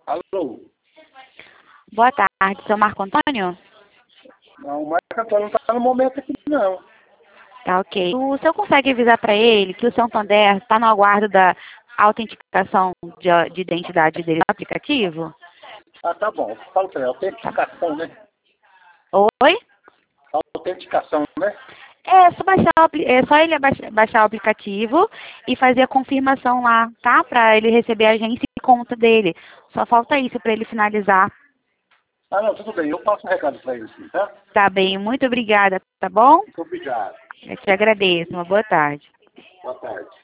Alô? Boa tarde, seu Marco Antônio? Não, o Marco Antônio não está no momento aqui, não. Tá, ok. O senhor consegue avisar para ele que o Santander está no aguardo da autenticação de identidade dele no aplicativo? Ah, tá bom. Fala pra ele. Autenticação, né? Oi? Autenticação, né? É só ele baixar o aplicativo e fazer a confirmação lá, tá? Para ele receber a agência e conta dele. Só falta isso para ele finalizar. Ah, não, tudo bem. Eu passo um recado pra ele, sim, tá? Tá bem, muito obrigada, tá bom? Muito obrigado. Eu te agradeço. Uma boa tarde. Boa tarde.